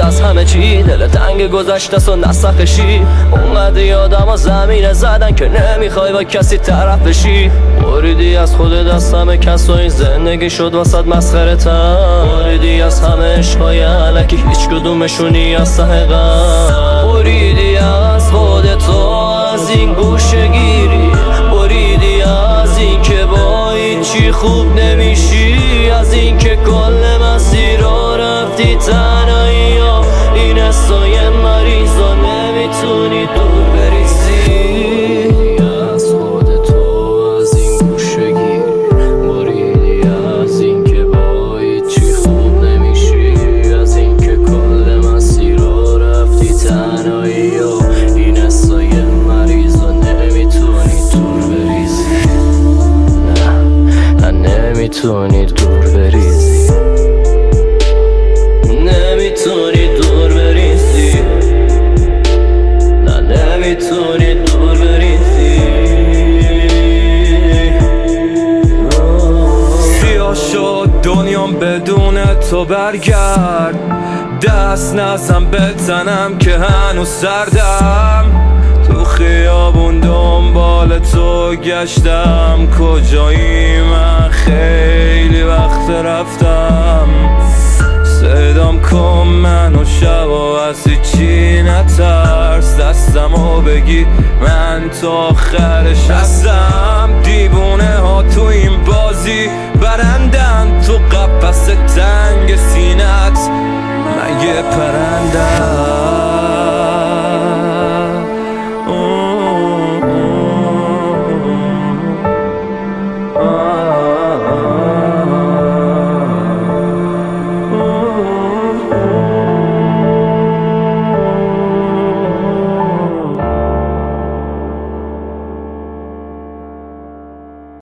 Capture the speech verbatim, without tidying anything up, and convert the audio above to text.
از همه چی، دل تنگ گذشته سو نسخشی. اونقدر یادم ها زمینه زدن که نمیخوای با کسی طرف بشی. بریدی از خود دست همه کس و این زندگی شد واسد مسخره تن. بریدی از همه عشقای علکی هیچ کدومشونی از ته غم. بریدی از خود تو از این گوشه گیری. بریدی از این که با هیچی خوب نمیشی. از این که کل مسیر رو رفتی تنهایی ها. این حسای مریض و نمیتونی دور بریزی. از خود تو از این گوشه گیری. بریدی از این که با هیچی خوب نمیشی. از این که کل مسیر رو رفتی تنهایی ها. این حسای مریض و نمیتونی دور بریزی. نه نمیتونی دور بریزی. نمیتونی دور بریزی. نه نمیتونی دور بریزی. سیاه شد دنیام بدون تو برگرد. دست نزن بزنم که هنوز سردم. تو خیابون دنبال تو گشتم. کجایی من خیلی وقت رفتم. صدام کن منو شبا از هیچی نترس. دستمو بگی من تو آخرش هستم. دیوونه ها تو این بازی برندن. تو قفس تنگ سینت من یه پرندم.